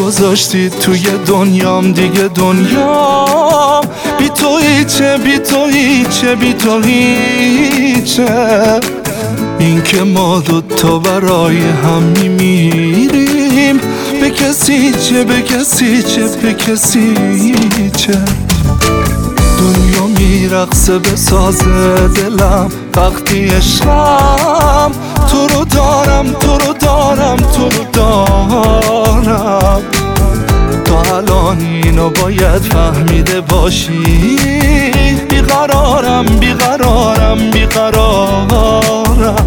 گذاشتی توی دنیام، دیگه دنیام بی تو هیچه، بی تو هیچه، بی تو هیچه. این که ما دوتا برای هم میمیریم، به کسی چه، به کسی چه، به کسی چه. دنیا میرقصه به ساز دلم وقتی عشقم تو رو دارم، تو رو دارم، تو رو دارم. تو الان اینو باید فهمیده باشی، بیقرارم، بیقرارم، بیقرارم،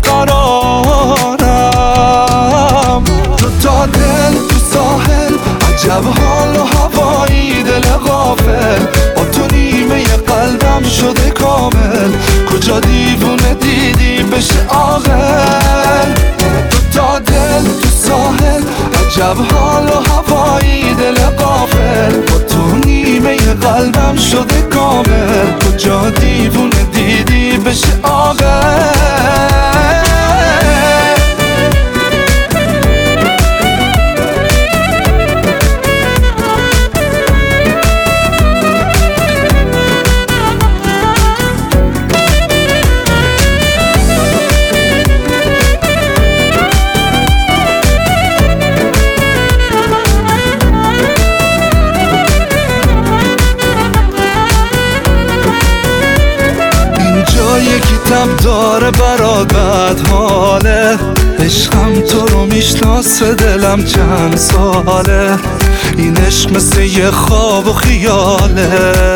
بیقرارم. تو تا دل تو ساحل، عجب حال و هوایی، دل غافل با تو نیمه قلبم شده کامل. کجا دیوونه دیدی بشه عاقل. تو تا دل تو ساحل، عجب حال و هوایی، دل غافل با تو نیمه قلبم شده کامل. کجا دیوونه دیدی بشه عاقل. یکی تب داره برات حاله، عشقم تو رو میشناسه دلم چند ساله. این عشق مثل یه خواب و خیاله،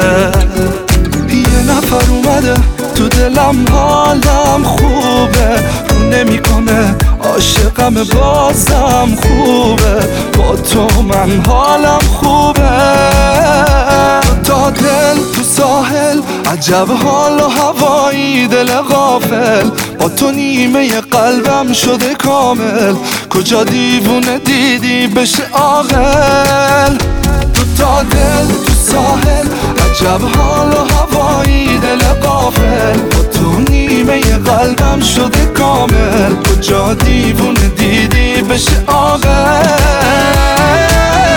یه نفر اومده تو دلم، حالم خوبه، رو نمیکنه عاشقم بازم خوبه. با تو من حالم خوبه. تا دل تو ساحل، عجب حال و هوایی، دل غافل با تو نیمه قلبم شده کامل. کجا دیوونه دیدی بشه عاقل. تو تا دل تو ساحل، عجب حال و هوایی، دل غافل با تو نیمه قلبم شده کامل. کجا دیوونه دیدی بشه عاقل.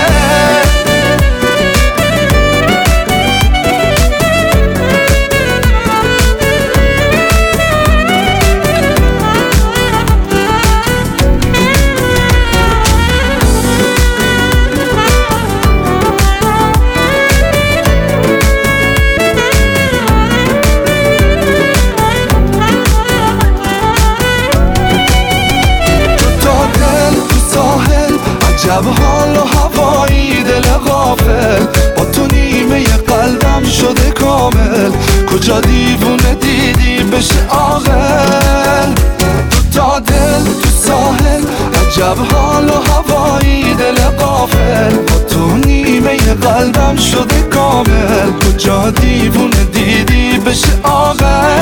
عجب حال و هوایی، دل غافل با تو نیمه قلبم شده کامل. کجا دیوونه دیدی بشه عاقل. تو تا دل تو ساحل، عجب حال و هوایی، دل غافل با تو نیمه قلبم شده کامل. کجا دیوونه دیدی بشه عاقل.